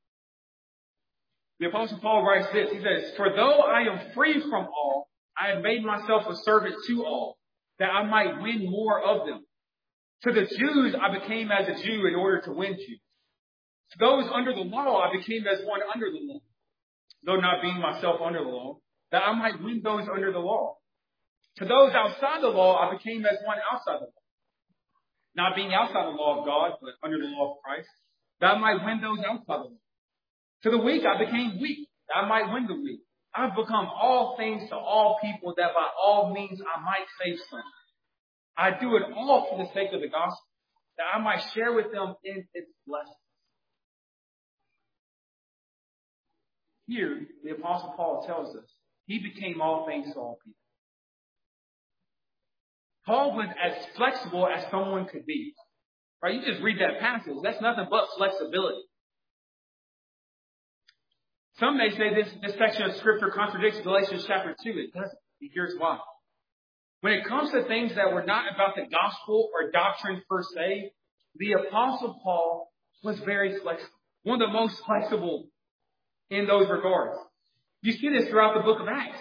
The Apostle Paul writes this. He says, "For though I am free from all, I have made myself a servant to all, that I might win more of them. To the Jews I became as a Jew in order to win Jews. To those under the law I became as one under the law, though not being myself under the law, that I might win those under the law. To those outside the law I became as one outside the law, not being outside the law of God, but under the law of Christ, that I might win those outside the law. To the weak I became weak, that I might win the weak. I've become all things to all people, that by all means I might save some. I do it all for the sake of the gospel, that I might share with them in its blessings." Here, the Apostle Paul tells us he became all things to all people. Paul was as flexible as someone could be. Right? You just read that passage. That's nothing but flexibility. Some may say this section of Scripture contradicts Galatians chapter 2. It doesn't. Here's why. When it comes to things that were not about the gospel or doctrine per se, the Apostle Paul was very flexible. One of the most flexible in those regards. You see this throughout the book of Acts.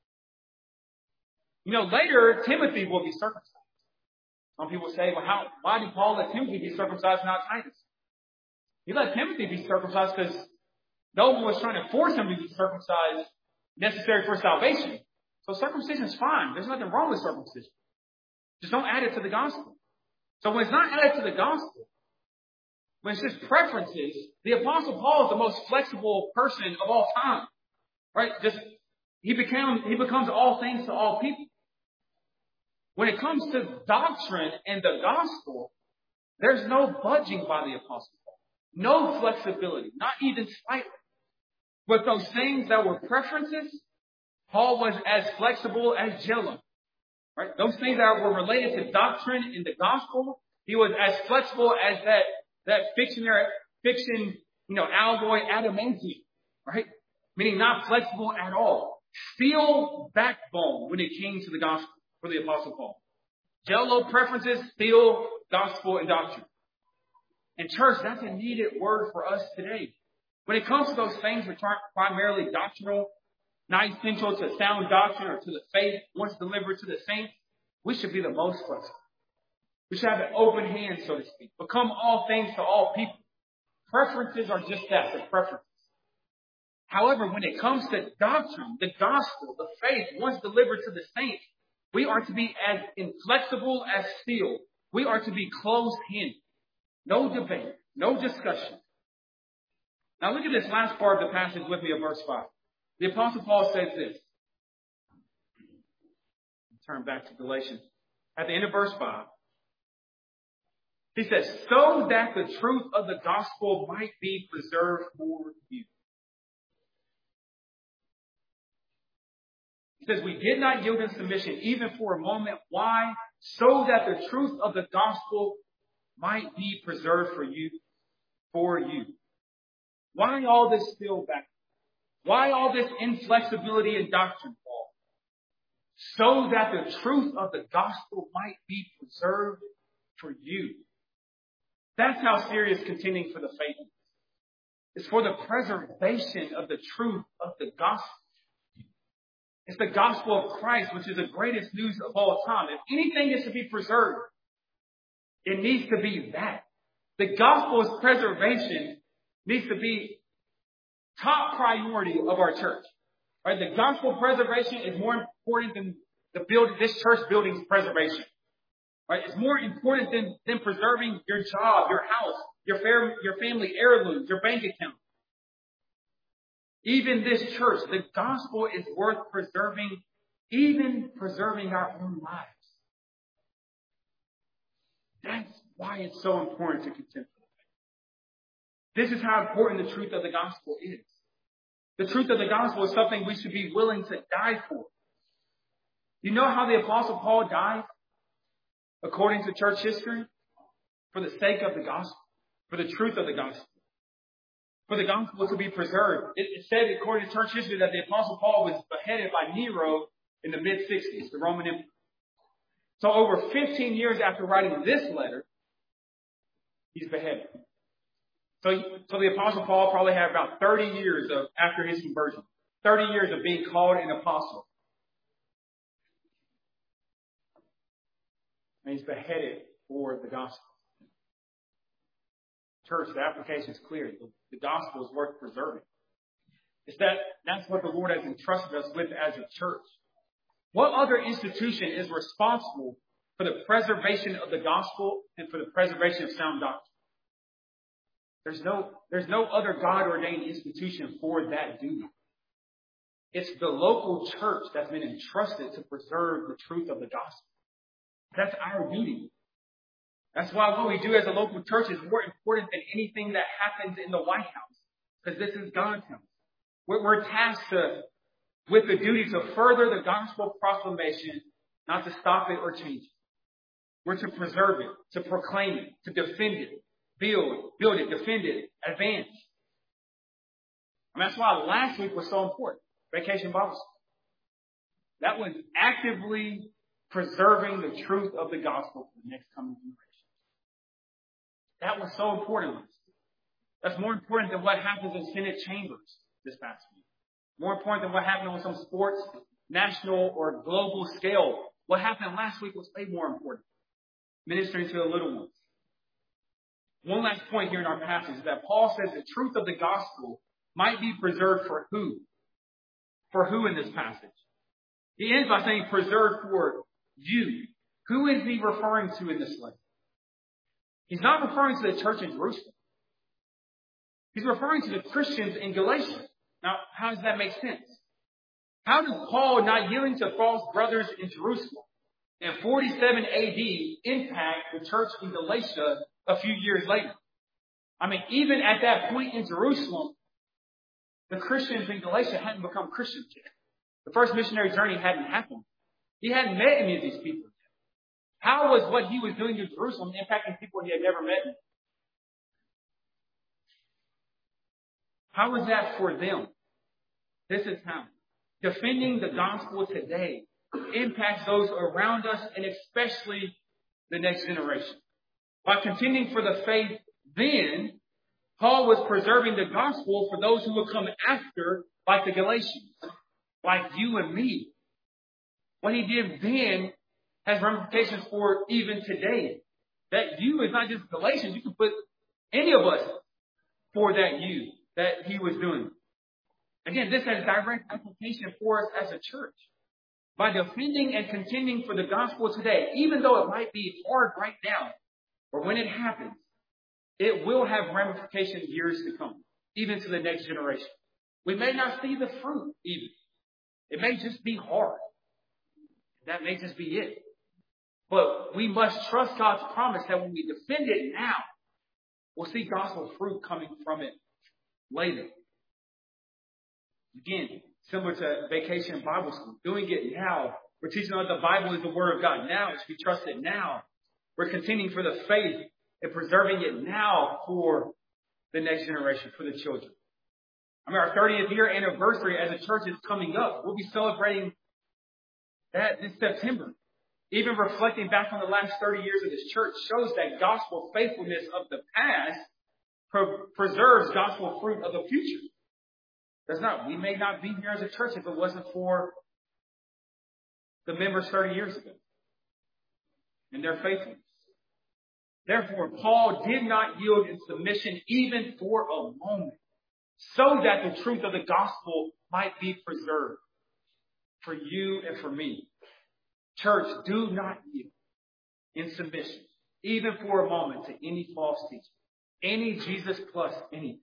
Later, Timothy will be circumcised. Some people say, well, why did Paul let Timothy be circumcised and not Titus? He let Timothy be circumcised because no one was trying to force him to be circumcised necessary for salvation. So circumcision is fine. There's nothing wrong with circumcision. Just don't add it to the gospel. So when it's not added to the gospel, when it's just preferences, the Apostle Paul is the most flexible person of all time. Right? He becomes all things to all people. When it comes to doctrine and the gospel, there's no budging by the Apostle Paul. No flexibility, not even slightly. But those things that were preferences, Paul was as flexible as Jello. Right? Those things that were related to doctrine in the gospel, he was as flexible as that fiction, alloy adamantium. Right? Meaning not flexible at all. Steel backbone when it came to the gospel for the Apostle Paul. Jello preferences, steel, gospel, and doctrine. And church, that's a needed word for us today. When it comes to those things which aren't primarily doctrinal, not essential to sound doctrine or to the faith once delivered to the saints, we should be the most flexible. We should have an open hand, so to speak. Become all things to all people. Preferences are just that, they're preferences. However, when it comes to doctrine, the gospel, the faith, once delivered to the saints, We are to be as inflexible as steel. We are to be closed-handed. No debate. No discussion. Now look at this last part of the passage with me of verse 5. The Apostle Paul says this. Turn back to Galatians. At the end of verse 5, he says, so that the truth of the gospel might be preserved for you. He says, we did not yield in submission even for a moment. Why? So that the truth of the gospel might be preserved for you. Why all this still back? Why all this inflexibility in doctrine, Paul? So that the truth of the gospel might be preserved for you. That's how serious contending for the faith is. It's for the preservation of the truth of the gospel. It's the gospel of Christ, which is the greatest news of all time. If anything is to be preserved, it needs to be that. The gospel's preservation needs to be top priority of our church. Right? The gospel preservation is more important than this church building's preservation. Right? It's more important than preserving your job, your house, your family heirlooms, your bank account. Even this church, the gospel is worth preserving, even preserving our own lives. That's why it's so important to contend for the faith. This is how important the truth of the gospel is. The truth of the gospel is something we should be willing to die for. You know how the Apostle Paul died? According to church history? For the sake of the gospel. For the truth of the gospel. For the gospel to be preserved. It said, according to church history, that the Apostle Paul was beheaded by Nero in the mid-60s, the Roman Empire. So over 15 years after writing this letter, he's beheaded. So the Apostle Paul probably had about 30 years after his conversion. 30 years of being called an apostle. And he's beheaded for the gospel. Church, the application is clear. The gospel is worth preserving. That's what the Lord has entrusted us with as a church. What other institution is responsible for the preservation of the gospel and for the preservation of sound doctrine? There's no other God-ordained institution for that duty. It's the local church that's been entrusted to preserve the truth of the gospel. That's our duty. That's why what we do as a local church is more important than anything that happens in the White House. Because this is God's house. We're tasked with the duty to further the gospel proclamation, not to stop it or change it. We're to preserve it, to proclaim it, to defend it, build it, defend it, advance. And that's why last week was so important. Vacation Bible School. That was actively preserving the truth of the gospel for the next coming generation. That was so important. That's more important than what happens in Senate chambers this past week. More important than what happened on some sports, national or global scale. What happened last week was way more important. Ministering to the little ones. One last point here in our passage is that Paul says the truth of the gospel might be preserved for who? For who in this passage? He ends by saying preserved for you. Who is he referring to in this letter? He's not referring to the church in Jerusalem. He's referring to the Christians in Galatia. Now, how does that make sense? How does Paul not yielding to false brothers in Jerusalem in 47 AD impact the church in Galatia a few years later? I mean, even at that point in Jerusalem, the Christians in Galatia hadn't become Christians yet. The first missionary journey hadn't happened. He hadn't met any of these people yet. How was what he was doing in Jerusalem impacting people he had never met? How was that for them? This is how. Defending the gospel today impacts those around us and especially the next generation. By contending for the faith then, Paul was preserving the gospel for those who would come after, like the Galatians, like you and me. What he did then has ramifications for even today. That you is not just Galatians. You can put any of us for that you that he was doing. Again, this has direct application for us as a church. by defending and contending for the gospel today, even though it might be hard right now, or when it happens, it will have ramifications years to come, even to the next generation. We may not see the fruit even. It may just be hard. That may just be it. But we must trust God's promise that when we defend it now, we'll see gospel fruit coming from it later. Again, similar to Vacation Bible School, doing it now. We're teaching that the Bible is the Word of God now. As we trust it now, we're contending for the faith and preserving it now for the next generation, for the children. I mean, our 30th year anniversary as a church is coming up. We'll be celebrating that this September. Even reflecting back on the last 30 years of this church shows that gospel faithfulness of the past preserves gospel fruit of the future. We may not be here as a church if it wasn't for the members 30 years ago and their faithfulness. Therefore, Paul did not yield in submission even for a moment, so that the truth of the gospel might be preserved for you and for me. Church, do not yield in submission, even for a moment, to any false teaching, any Jesus plus anything.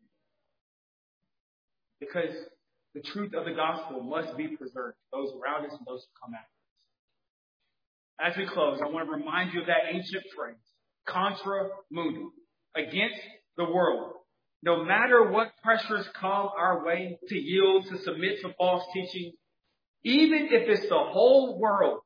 Because the truth of the gospel must be preserved for those around us and those who come after us. As we close, I want to remind you of that ancient phrase, contra mundum, against the world. No matter what pressures come our way to yield, to submit to false teaching, even if it's the whole world,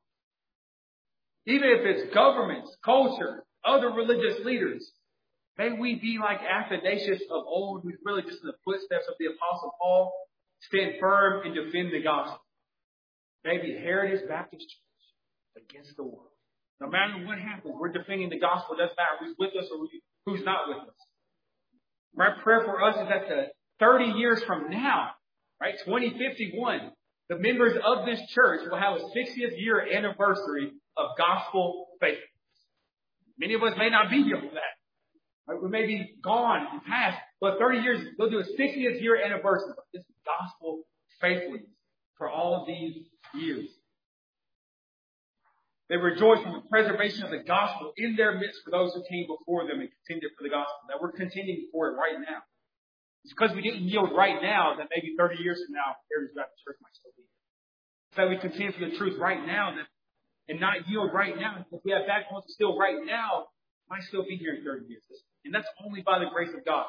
even if it's governments, culture, other religious leaders, may we be like Athanasius of old, who's really just in the footsteps of the Apostle Paul, stand firm and defend the gospel. Maybe Heritage Baptist Church against the world. No matter what happens, we're defending the gospel. It doesn't matter who's with us or who's not with us. My prayer for us is that the 30 years from now, right, 2051, the members of this church will have a 60th year anniversary of gospel faithfulness. Many of us may not be here for that. Right? We may be gone and past, but 30 years, they'll do a 60th year anniversary of this gospel faithfulness for all of these years. They rejoice in the preservation of the gospel in their midst for those who came before them and contended for the gospel. That we're contending for it right now. It's because we didn't yield right now that maybe 30 years from now, Heritage Baptist Church might still be here. It's that we contend for the truth right now and not yield right now. If we have backbones still right now, might still be here in 30 years. And that's only by the grace of God.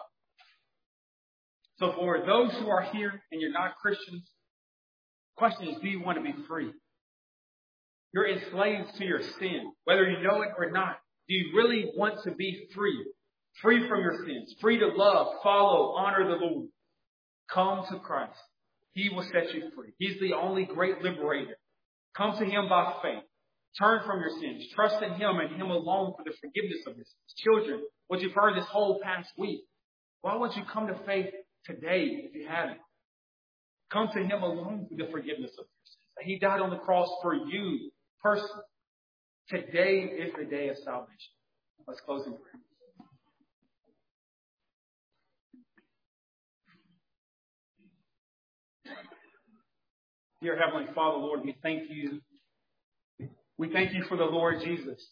So for those who are here and you're not Christians, the question is, do you want to be free? You're enslaved to your sin, whether you know it or not. Do you really want to be free? Free from your sins, free to love, follow, honor the Lord. Come to Christ. He will set you free. He's the only great liberator. Come to Him by faith. Turn from your sins. Trust in Him and Him alone for the forgiveness of your sins. Children, what you've heard this whole past week, why won't you come to faith today if you haven't? Come to Him alone for the forgiveness of your sins. He died on the cross for you personally. Today is the day of salvation. Let's close in prayer. Dear Heavenly Father, Lord, we thank you. We thank you for the Lord Jesus,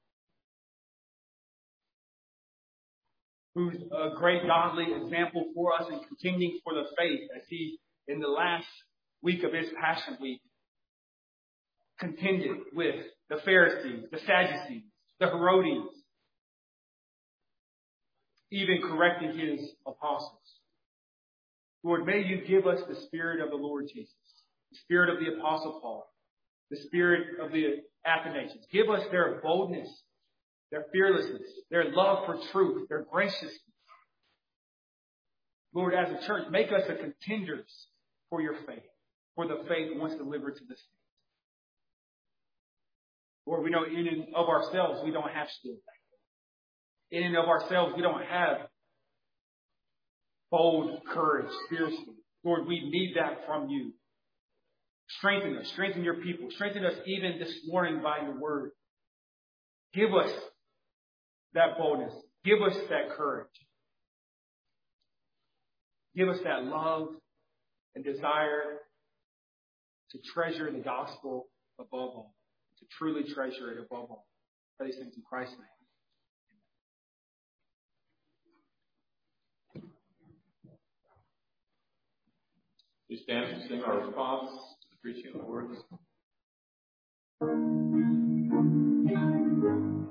who's a great godly example for us in contending for the faith as He, in the last week of His Passion Week, contended with the Pharisees, the Sadducees, the Herodians, even correcting His apostles. Lord, may you give us the spirit of the Lord Jesus, the spirit of the Apostle Paul, the spirit of the Athanasians. Give us their boldness, their fearlessness, their love for truth, their graciousness. Lord, as a church, make us a contenders for your faith, for the faith once delivered to the saints. Lord, we know in and of ourselves we don't have skill. In and of ourselves we don't have bold courage spiritually. Lord, we need that from you. Strengthen us. Strengthen your people. Strengthen us even this morning by your word. Give us that boldness. Give us that courage. Give us that love and desire to treasure the gospel above all, to truly treasure it above all. Pray these things in Christ's name. We stand to sing our response to the preaching of the words.